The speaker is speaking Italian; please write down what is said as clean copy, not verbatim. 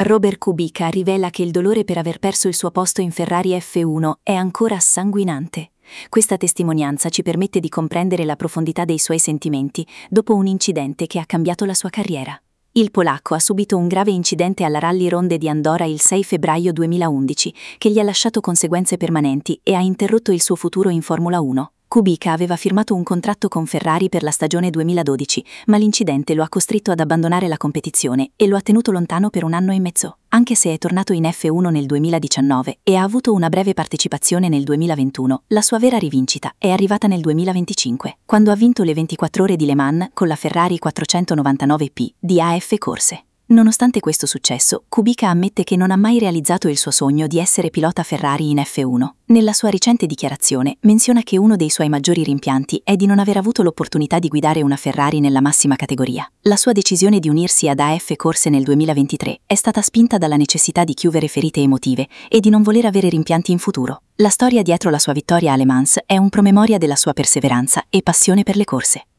Robert Kubica rivela che il dolore per aver perso il suo posto in Ferrari F1 è ancora sanguinante. Questa testimonianza ci permette di comprendere la profondità dei suoi sentimenti dopo un incidente che ha cambiato la sua carriera. Il polacco ha subito un grave incidente alla Rally Ronde di Andorra il 6 febbraio 2011, che gli ha lasciato conseguenze permanenti e ha interrotto il suo futuro in Formula 1. Kubica aveva firmato un contratto con Ferrari per la stagione 2012, ma l'incidente lo ha costretto ad abbandonare la competizione e lo ha tenuto lontano per 1 anno e mezzo. Anche se è tornato in F1 nel 2019 e ha avuto una breve partecipazione nel 2021, la sua vera rivincita è arrivata nel 2025, quando ha vinto le 24 ore di Le Mans con la Ferrari 499P di AF Corse. Nonostante questo successo, Kubica ammette che non ha mai realizzato il suo sogno di essere pilota Ferrari in F1. Nella sua recente dichiarazione menziona che uno dei suoi maggiori rimpianti è di non aver avuto l'opportunità di guidare una Ferrari nella massima categoria. La sua decisione di unirsi ad AF Corse nel 2023 è stata spinta dalla necessità di chiudere ferite emotive e di non voler avere rimpianti in futuro. La storia dietro la sua vittoria a Le Mans è un promemoria della sua perseveranza e passione per le corse.